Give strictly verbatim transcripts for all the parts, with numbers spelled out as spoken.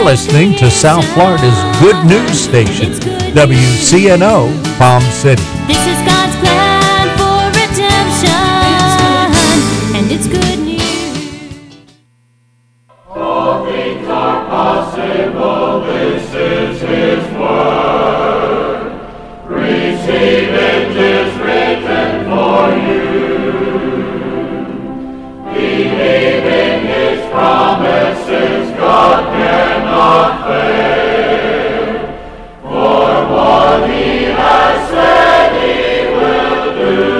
You're listening to South Florida's good news station, W C N O Palm City. This is God's plan for redemption, and it's good news. All things are possible, this is His word. Receive it, 'tis written for you. Believe in His promises, God cannot fail. For what He has said He will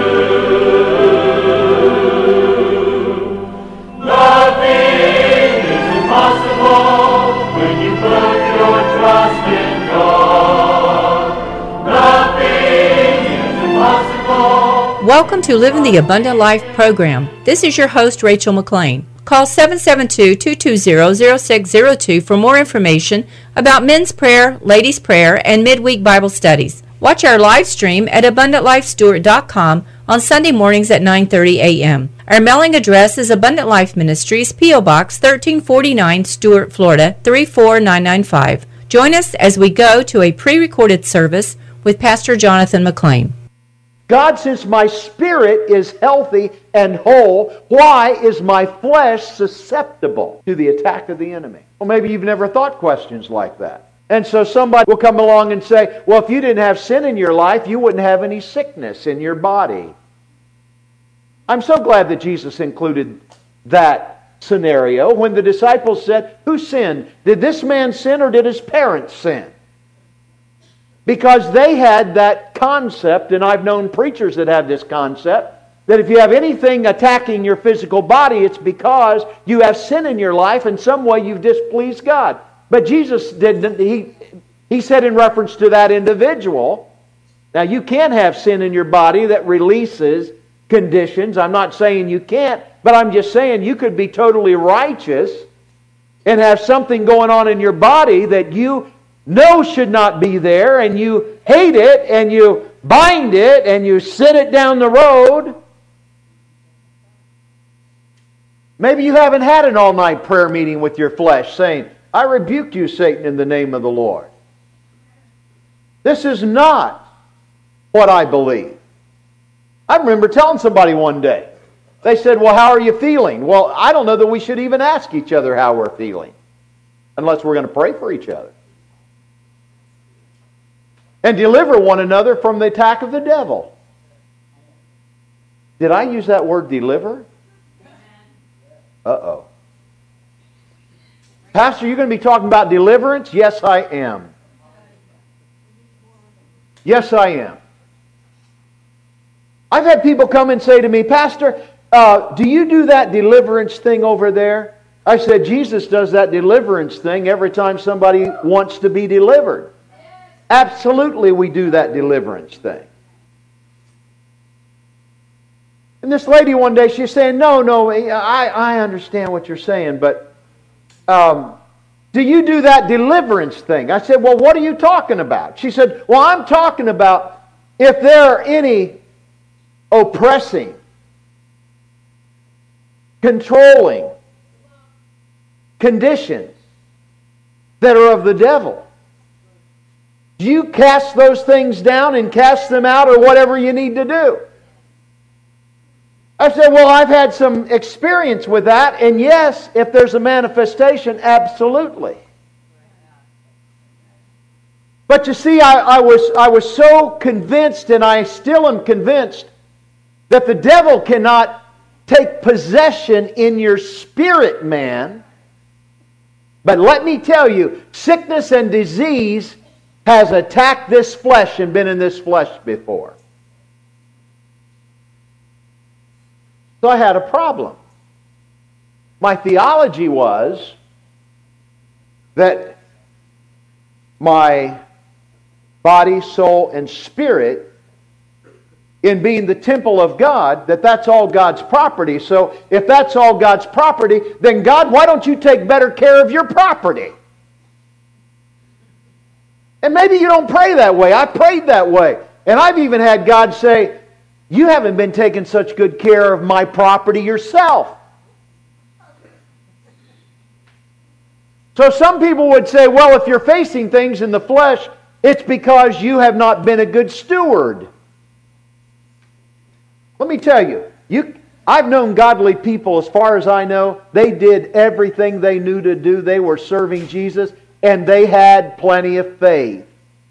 do. Nothing is impossible when you put your trust in God. Nothing is impossible. Welcome to Living the Abundant Life program. This is your host, Rachel McLean. Call seven seven two, two two zero, zero six zero two for more information about men's prayer, ladies' prayer, and midweek Bible studies. Watch our live stream at abundant life stewart dot com on Sunday mornings at nine thirty a.m. Our mailing address is Abundant Life Ministries, P O Box thirteen forty-nine, Stuart, Florida, three four nine nine five. Join us as we go to a pre-recorded service with Pastor Jonathan McLean. God, since my spirit is healthy and whole, why is my flesh susceptible to the attack of the enemy? Well, maybe you've never thought questions like that. And so somebody will come along and say, well, if you didn't have sin in your life, you wouldn't have any sickness in your body. I'm so glad that Jesus included that scenario when the disciples said, who sinned? Did this man sin or did his parents sin? Because they had that concept, and I've known preachers that have this concept, that if you have anything attacking your physical body, it's because you have sin in your life, and some way you've displeased God. But Jesus didn't. He, he said in reference to that individual, now you can have sin in your body that releases conditions. I'm not saying you can't, but I'm just saying you could be totally righteous and have something going on in your body that you know should not be there, and you hate it, and you bind it, and you send it down the road. Maybe you haven't had an all-night prayer meeting with your flesh saying, I rebuke you, Satan, in the name of the Lord. This is not what I believe. I remember telling somebody one day, they said, well, how are you feeling? Well, I don't know that we should even ask each other how we're feeling, unless we're going to pray for each other. And deliver one another from the attack of the devil. Did I use that word deliver? Uh-oh. Pastor, you're going to be talking about deliverance? Yes, I am. Yes, I am. I've had people come and say to me, Pastor, uh, do you do that deliverance thing over there? I said, Jesus does that deliverance thing every time somebody wants to be delivered. Absolutely, we do that deliverance thing. And this lady one day, she's saying, no, no, I, I understand what you're saying, but um, do you do that deliverance thing? I said, well, what are you talking about? She said, well, I'm talking about if there are any oppressing, controlling conditions that are of the devil. You cast those things down and cast them out, or whatever you need to do. I said, well, I've had some experience with that, and yes, if there's a manifestation, absolutely. But you see, I, I was I was so convinced, and I still am convinced, that the devil cannot take possession in your spirit, man. But let me tell you, sickness and disease has attacked this flesh and been in this flesh before. So I had a problem. My theology was that my body, soul, and spirit, in being the temple of God, that that's all God's property. So if that's all God's property, then God, why don't you take better care of your property? And maybe you don't pray that way. I prayed that way. And I've even had God say, you haven't been taking such good care of my property yourself. So some people would say, well, if you're facing things in the flesh, it's because you have not been a good steward. Let me tell you, you I've known godly people, as far as I know, they did everything they knew to do. They were serving Jesus, and they had plenty of faith.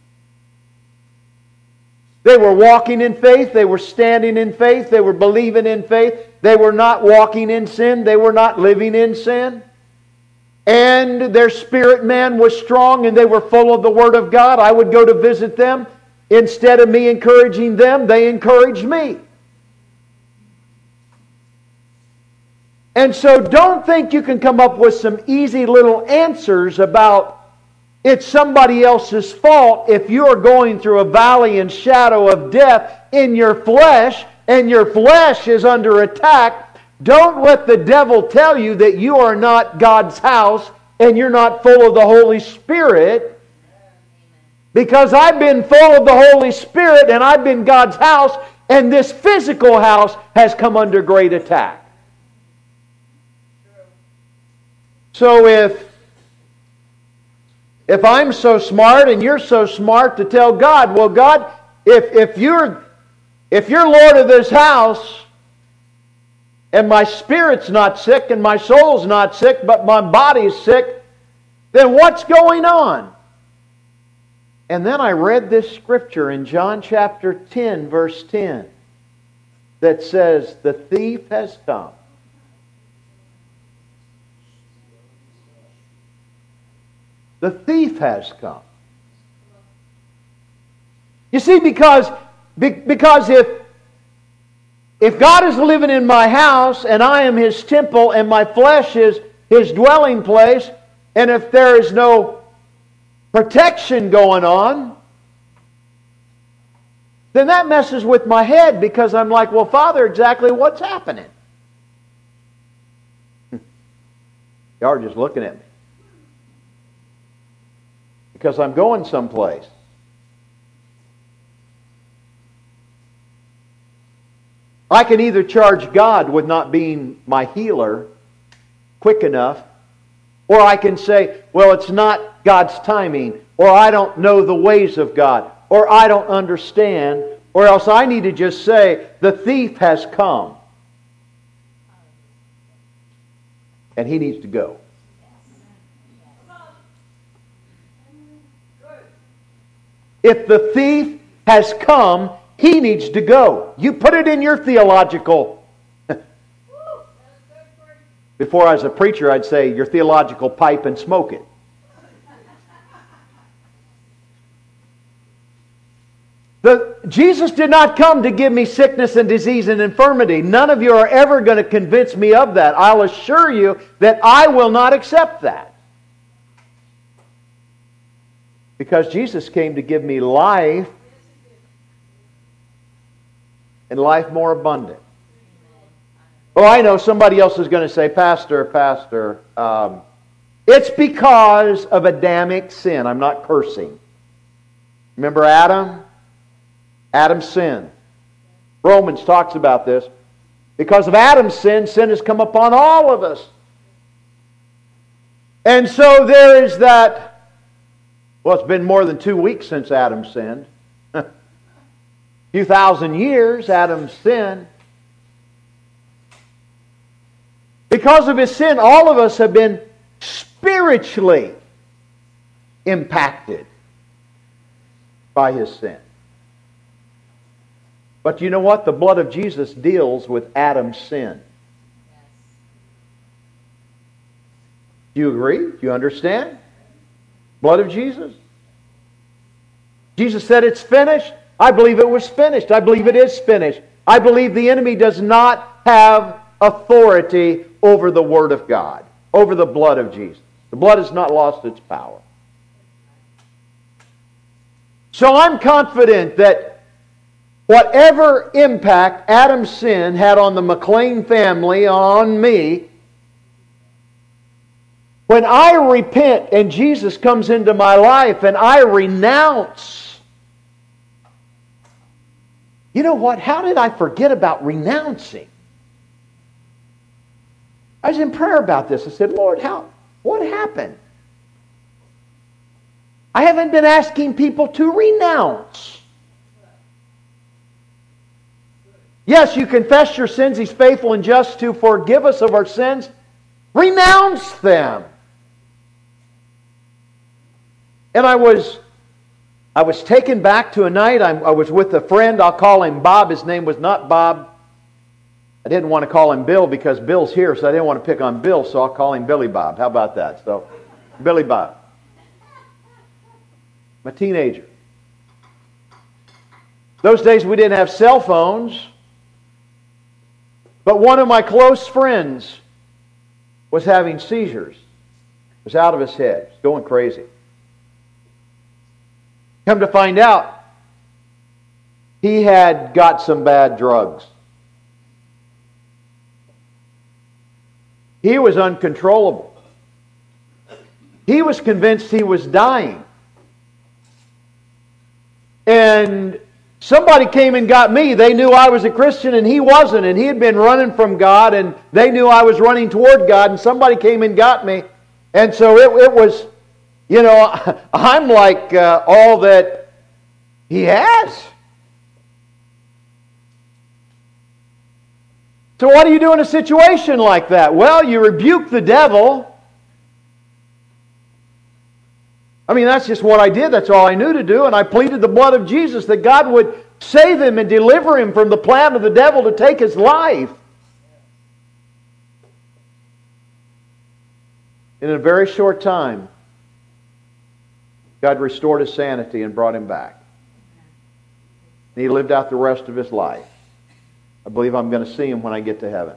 They were walking in faith. They were standing in faith. They were believing in faith. They were not walking in sin. They were not living in sin. And their spirit man was strong, and they were full of the Word of God. I would go to visit them. Instead of me encouraging them, they encouraged me. And so don't think you can come up with some easy little answers about it's somebody else's fault if you're going through a valley and shadow of death in your flesh and your flesh is under attack. Don't let the devil tell you that you are not God's house and you're not full of the Holy Spirit. Because I've been full of the Holy Spirit and I've been God's house, and this physical house has come under great attack. So if, if I'm so smart and you're so smart to tell God, well, God, if, if, you're, if you're Lord of this house and my spirit's not sick and my soul's not sick, but my body's sick, then what's going on? And then I read this scripture in John chapter ten, verse ten, that says, the thief has come. The thief has come. You see, because, because if, if God is living in my house and I am His temple and my flesh is His dwelling place, and if there is no protection going on, then that messes with my head, because I'm like, well, Father, exactly what's happening? Y'all are just looking at me. Because I'm going someplace. I can either charge God with not being my healer quick enough, or I can say, well, it's not God's timing, or I don't know the ways of God, or I don't understand, or else I need to just say, the thief has come. And he needs to go. If the thief has come, he needs to go. You put it in your theological... Before I was a preacher, I'd say your theological pipe and smoke it. The, Jesus did not come to give me sickness and disease and infirmity. None of you are ever going to convince me of that. I'll assure you that I will not accept that. Because Jesus came to give me life, and life more abundant. Oh, I know somebody else is going to say, Pastor, Pastor, um, it's because of Adamic sin. I'm not cursing. Remember Adam? Adam sinned. Romans talks about this. Because of Adam's sin, sin has come upon all of us. And so there is that. Well, it's been more than two weeks since Adam sinned. A few thousand years, Adam sinned. Because of his sin, all of us have been spiritually impacted by his sin. But you know what? The blood of Jesus deals with Adam's sin. Do you agree? Do you understand? Blood of Jesus. Jesus said it's finished. I believe it was finished. I believe it is finished. I believe the enemy does not have authority over the Word of God, over the blood of Jesus. The blood has not lost its power. So I'm confident that whatever impact Adam's sin had on the McLean family, on me, when I repent and Jesus comes into my life and I renounce, you know what? How did I forget about renouncing? I was in prayer about this. I said, Lord, how? What happened? I haven't been asking people to renounce. Yes, you confess your sins. He's faithful and just to forgive us of our sins. Renounce them. And I was, I was taken back to a night. I, I was with a friend. I'll call him Bob. His name was not Bob. I didn't want to call him Bill because Bill's here, so I didn't want to pick on Bill, so I'll call him Billy Bob. How about that? So, Billy Bob. I'm a teenager. Those days we didn't have cell phones, but one of my close friends was having seizures. Was out of his head. Was going crazy. Come to find out, he had got some bad drugs. He was uncontrollable. He was convinced he was dying. And somebody came and got me. They knew I was a Christian and he wasn't. And he had been running from God and they knew I was running toward God. And somebody came and got me. And so it, it was, you know, I'm like uh, all that he has. So what do you do in a situation like that? Well, you rebuke the devil. I mean, that's just what I did. That's all I knew to do. And I pleaded the blood of Jesus that God would save him and deliver him from the plan of the devil to take his life. In a very short time, God restored his sanity and brought him back. And he lived out the rest of his life. I believe I'm going to see him when I get to heaven.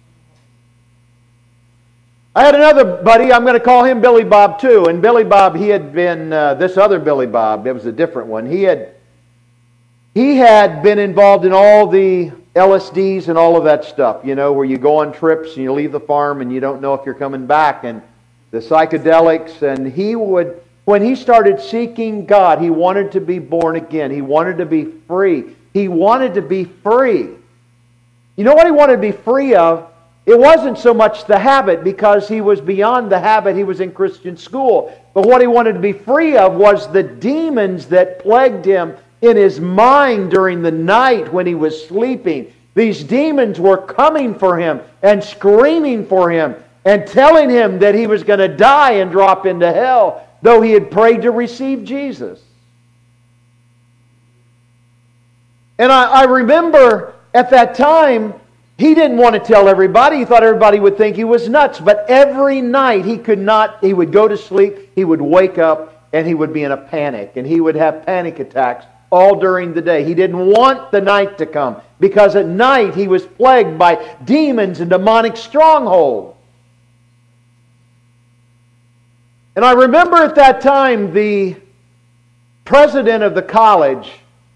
I had another buddy, I'm going to call him Billy Bob too. And Billy Bob, he had been, uh, this other Billy Bob, it was a different one. He had, he had been involved in all the L S Ds and all of that stuff, you know, where you go on trips and you leave the farm and you don't know if you're coming back. And the psychedelics, and he would, when he started seeking God, he wanted to be born again. He wanted to be free. He wanted to be free. You know what he wanted to be free of? It wasn't so much the habit, because he was beyond the habit. He was in Christian school. But what he wanted to be free of was the demons that plagued him in his mind during the night when he was sleeping. These demons were coming for him and screaming for him and telling him that he was going to die and drop into hell, though he had prayed to receive Jesus. And I, I remember at that time, he didn't want to tell everybody. He thought everybody would think he was nuts. But every night he could not, he would go to sleep, he would wake up, and he would be in a panic. And he would have panic attacks all during the day. He didn't want the night to come, because at night he was plagued by demons and demonic strongholds. And I remember at that time the president of the college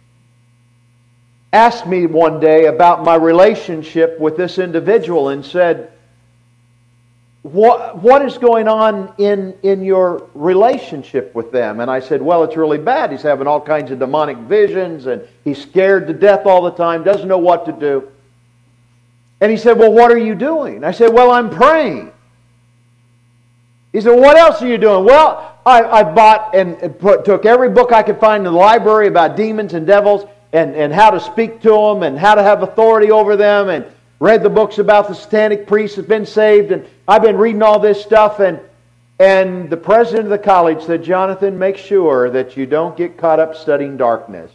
asked me one day about my relationship with this individual and said, what, what is going on in, in your relationship with them? And I said, well, it's really bad. He's having all kinds of demonic visions and he's scared to death all the time, doesn't know what to do. And he said, well, what are you doing? I said, well, I'm praying. He said, what else are you doing? Well, I, I bought and put, took every book I could find in the library about demons and devils, And, and how to speak to them and how to have authority over them, and read the books about the satanic priests that have been saved, and I've been reading all this stuff. And, and the president of the college said, Jonathan, make sure that you don't get caught up studying darkness.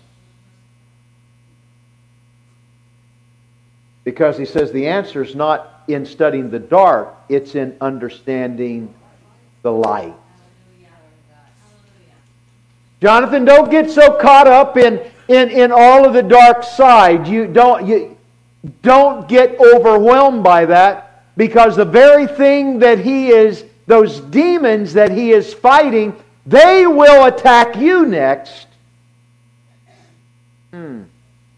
Because he says the answer is not in studying the dark, it's in understanding the light. Jonathan, don't get so caught up in In, in all of the dark side. You don't, you don't get overwhelmed by that, because the very thing that he is, those demons that he is fighting, they will attack you next. Hmm.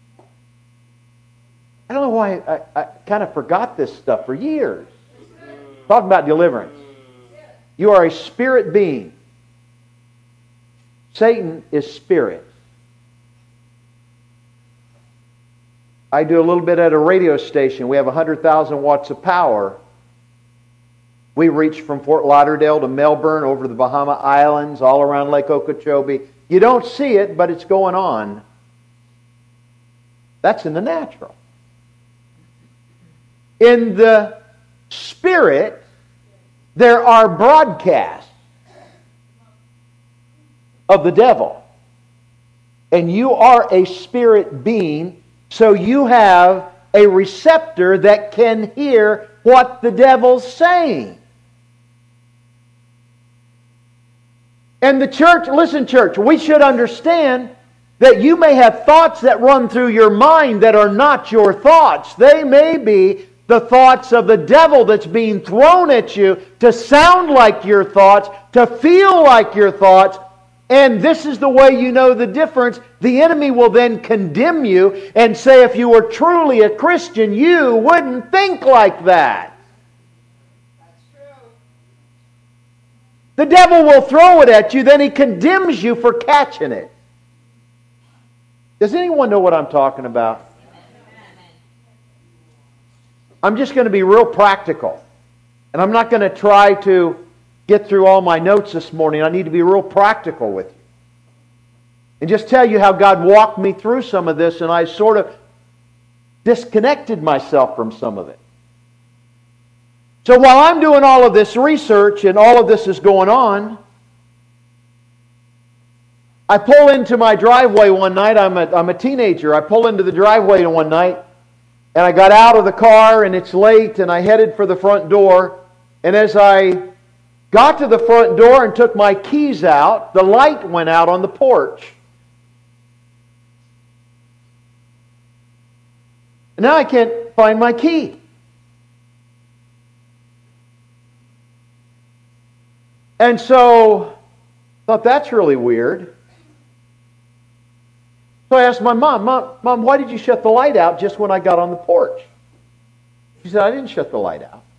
I don't know why I, I kind of forgot this stuff for years. Talking about deliverance. You are a spirit being. Satan is spirit. I do a little bit at a radio station. We have one hundred thousand watts of power. We reach from Fort Lauderdale to Melbourne, over the Bahama Islands, all around Lake Okeechobee. You don't see it, but it's going on. That's in the natural. In the spirit, there are broadcasts of the devil. And you are a spirit being, so you have a receptor that can hear what the devil's saying. And the church, listen church, we should understand that you may have thoughts that run through your mind that are not your thoughts. They may be the thoughts of the devil that's being thrown at you to sound like your thoughts, to feel like your thoughts. And this is the way you know the difference. The enemy will then condemn you and say, if you were truly a Christian, you wouldn't think like that. The devil will throw it at you, then he condemns you for catching it. Does anyone know what I'm talking about? I'm just going to be real practical. And I'm not going to try to get through all my notes this morning. I need to be real practical with you. And just tell you how God walked me through some of this, and I sort of disconnected myself from some of it. So while I'm doing all of this research and all of this is going on, I pull into my driveway one night. I'm a, I'm a teenager. I pull into the driveway one night, and I got out of the car, and it's late, and I headed for the front door. And as I got to the front door and took my keys out, the light went out on the porch. And now I can't find my key. And so I thought, that's really weird. So I asked my mom, Mom, Mom, why did you shut the light out just when I got on the porch? She said, I didn't shut the light out.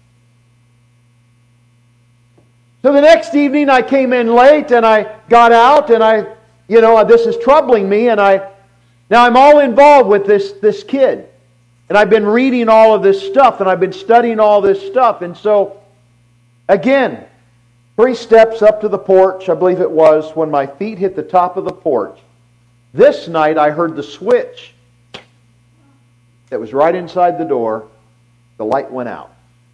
So the next evening I came in late and I got out and I, you know, this is troubling me, and I, now I'm all involved with this, this kid. And I've been reading all of this stuff and I've been studying all this stuff. And so, again, three steps up to the porch, I believe it was, when my feet hit the top of the porch. This night I heard the switch that was right inside the door. The light went out.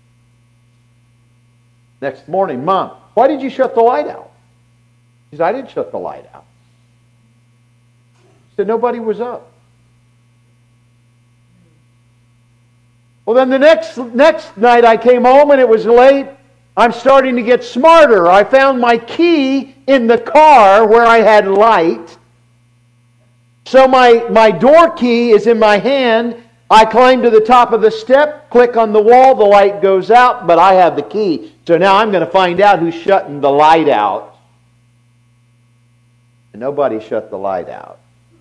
Next morning, Mom, why did you shut the light out? She said, I didn't shut the light out. She said, nobody was up. Well, then the next, next night I came home and it was late. I'm starting to get smarter. I found my key in the car where I had light. So my, my door key is in my hand. I climb to the top of the step, click on the wall, the light goes out, but I have the key. So now I'm going to find out who's shutting the light out. And nobody shut the light out.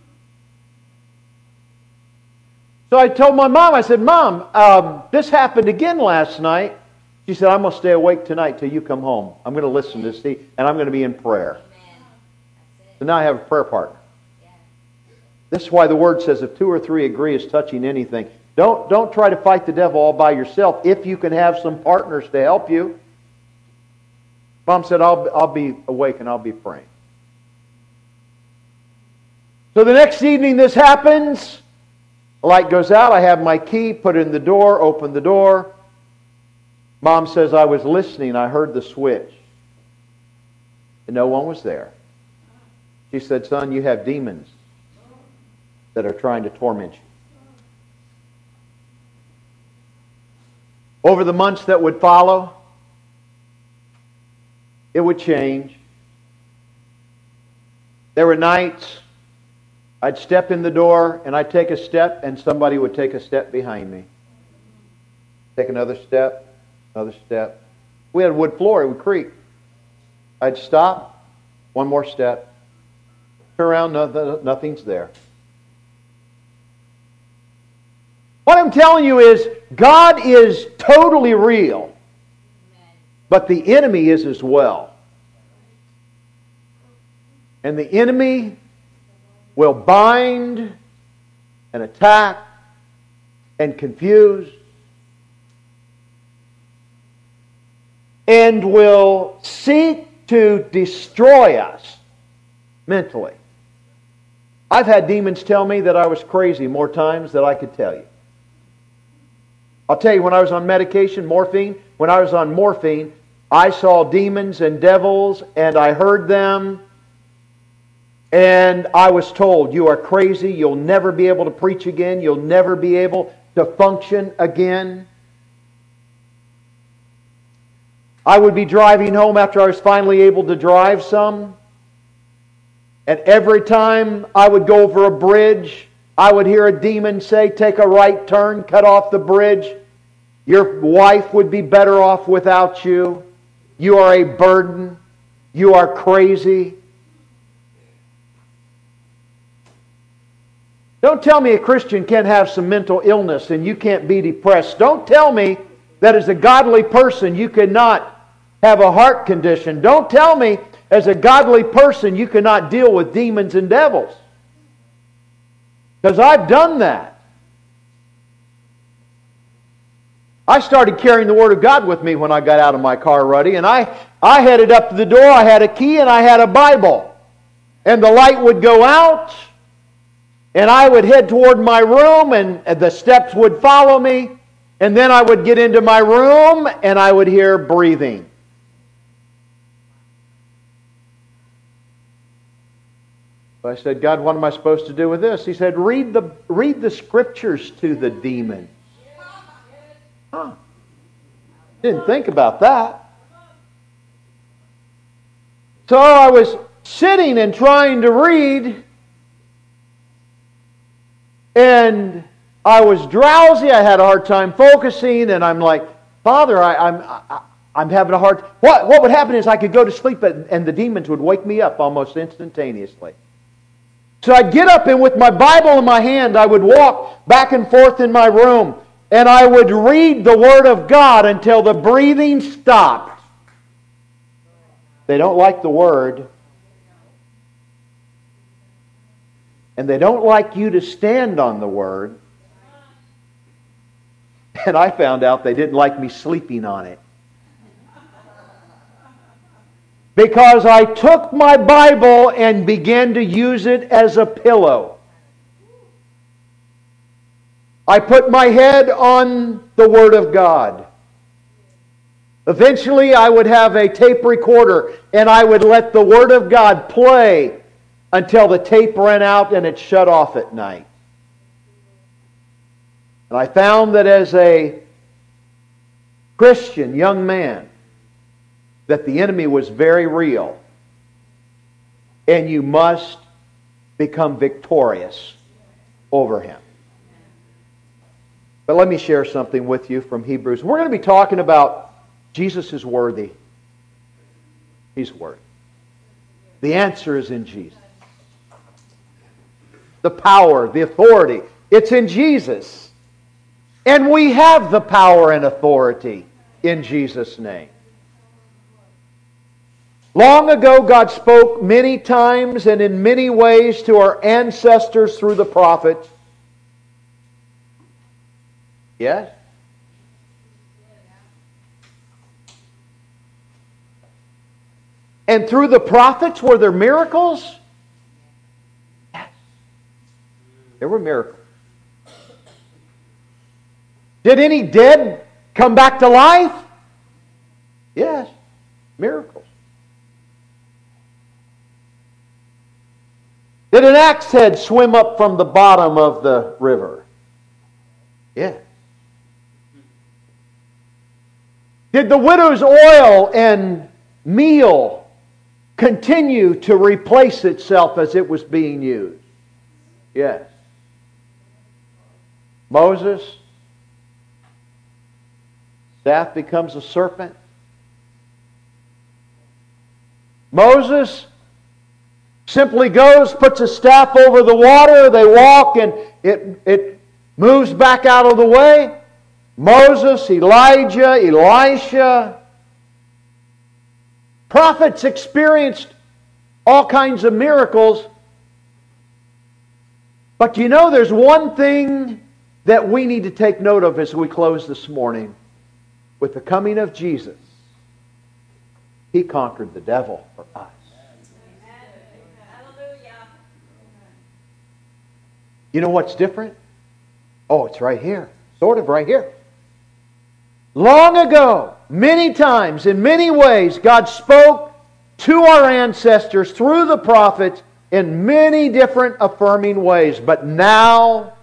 So I told my mom, I said, Mom, um, this happened again last night. She said, I'm going to stay awake tonight till you come home. I'm going to listen to see, and I'm going to be in prayer. So now I have a prayer partner. This is why the Word says, if two or three agree as touching anything, don't, don't try to fight the devil all by yourself if you can have some partners to help you. Mom said, I'll, I'll be awake and I'll be praying. So the next evening this happens. The light goes out. I have my key, put it in the door, open the door. Mom says, I was listening. I heard the switch. And no one was there. She said, son, you have demons that are trying to torment you. Over the months that would follow, it would change. There were nights I'd step in the door and I'd take a step and somebody would take a step behind me. Take another step, another step. We had a wood floor, it would creak. I'd stop, one more step. Turn around, nothing, nothing's there. What I'm telling you is, God is totally real, but the enemy is as well. And the enemy will bind and attack and confuse. and will seek to destroy us mentally. I've had demons tell me that I was crazy more times than I could tell you. I'll tell you, when I was on medication, morphine, when I was on morphine, I saw demons and devils, and I heard them, and I was told, you are crazy, you'll never be able to preach again, you'll never be able to function again. I would be driving home after I was finally able to drive some, and every time I would go over a bridge, I would hear a demon say, take a right turn, cut off the bridge. Your wife would be better off without you. You are a burden. You are crazy. Don't tell me a Christian can't have some mental illness and you can't be depressed. Don't tell me that as a godly person you cannot have a heart condition. Don't tell me as a godly person you cannot deal with demons and devils. Because I've done that. I started carrying the Word of God with me when I got out of my car, Ruddy, and I, I headed up to the door. I had a key and I had a Bible. And the light would go out, and I would head toward my room, and the steps would follow me, and then I would get into my room, and I would hear breathing. I said, God, what am I supposed to do with this? He said, read the, read the Scriptures to the demons. Huh. Didn't think about that. So I was sitting and trying to read, and I was drowsy. I had a hard time focusing, and I'm like, Father, I, I'm I, I'm having a hard... What, what would happen is I could go to sleep, and the demons would wake me up almost instantaneously. So I'd get up, and with my Bible in my hand, I would walk back and forth in my room, and I would read the Word of God until the breathing stopped. They don't like the Word, and they don't like you to stand on the Word, and I found out they didn't like me sleeping on it. Because I took my Bible and began to use it as a pillow. I put my head on the Word of God. Eventually I would have a tape recorder and I would let the Word of God play until the tape ran out and it shut off at night. And I found that as a Christian young man, that the enemy was very real. And you must become victorious over him. But let me share something with you from Hebrews. We're going to be talking about Jesus is worthy. He's worthy. The answer is in Jesus. The power, the authority, it's in Jesus. And we have the power and authority in Jesus' name. Long ago, God spoke many times and in many ways to our ancestors through the prophets. Yes? And through the prophets, were there miracles? Yes. There were miracles. Did any dead come back to life? Yes. Miracles. Did an axe head swim up from the bottom of the river? Yes. Did the widow's oil and meal continue to replace itself as it was being used? Yes. Moses, staff becomes a serpent. Moses simply goes, puts a staff over the water, they walk, and it, it moves back out of the way. Moses, Elijah, Elisha. Prophets experienced all kinds of miracles. But you know, there's one thing that we need to take note of as we close this morning. With the coming of Jesus, He conquered the devil for us. You know what's different? Oh, it's right here. Sort of right here. Long ago, many times, in many ways, God spoke to our ancestors through the prophets in many different affirming ways. But now,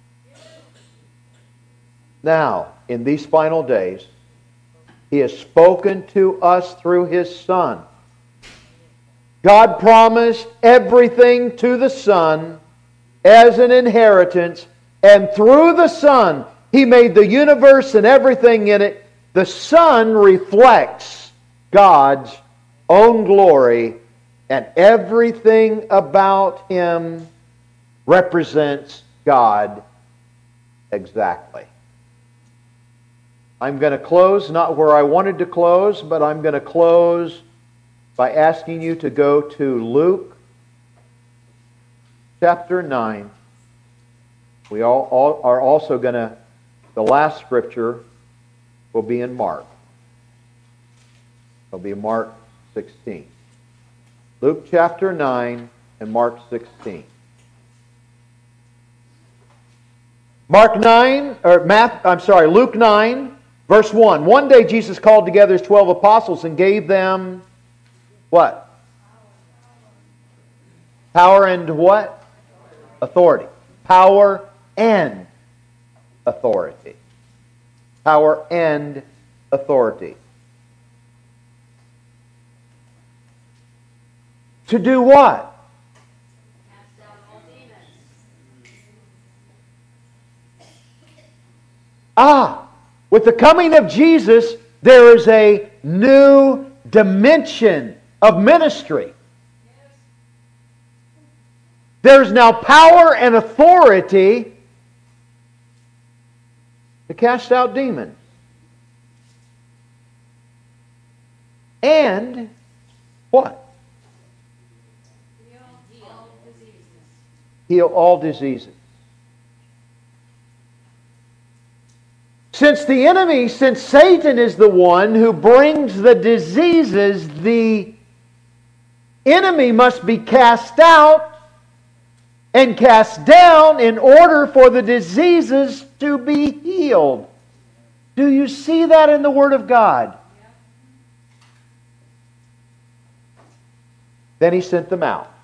now, in these final days, He has spoken to us through His Son. God promised everything to the Son as an inheritance, and through the Son, He made the universe and everything in it. The Son reflects God's own glory, and everything about Him represents God exactly. I'm going to close, not where I wanted to close, but I'm going to close by asking you to go to Luke chapter nine. We all, all are also going to, the last scripture will be in Mark. It'll be Mark sixteen. Luke chapter nine and Mark sixteen. Mark nine, or Math, I'm sorry, Luke nine, verse one. One day Jesus called together His twelve apostles and gave them what? Power and what? Authority. Power and authority. Power and authority. To do what? Cast out all demons. Ah, with the coming of Jesus, there is a new dimension of ministry. There's now power and authority to cast out demons. And what? Heal diseases. Heal all diseases. Since the enemy, since Satan is the one who brings the diseases, the enemy must be cast out and cast down in order for the diseases to be healed. Do you see that in the Word of God? Then He sent them out.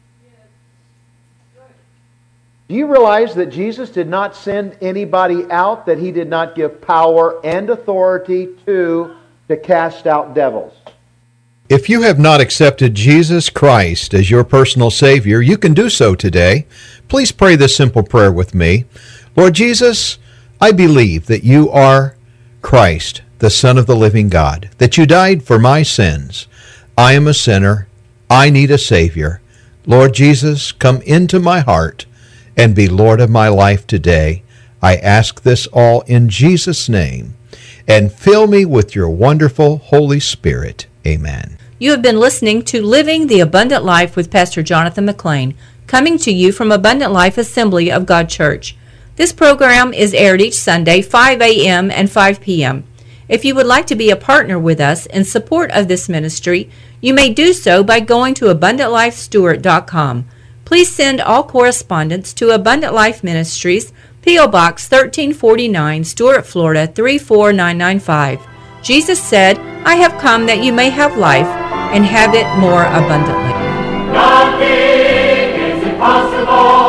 Do you realize that Jesus did not send anybody out that He did not give power and authority to to cast out devils? If you have not accepted Jesus Christ as your personal Savior, you can do so today. Please pray this simple prayer with me. Lord Jesus, I believe that you are Christ, the Son of the living God, that you died for my sins. I am a sinner. I need a Savior. Lord Jesus, come into my heart and be Lord of my life today. I ask this all in Jesus' name, and fill me with your wonderful Holy Spirit. Amen. You have been listening to Living the Abundant Life with Pastor Jonathan McLean, coming to you from Abundant Life Assembly of God Church. This program is aired each Sunday, five a.m. and five p.m. If you would like to be a partner with us in support of this ministry, you may do so by going to abundant life stewart dot com. Please send all correspondence to Abundant Life Ministries, P O. Box thirteen forty-nine, Stuart, Florida three four nine nine five. Jesus said, I have come that you may have life and have it more abundantly. Nothing is impossible.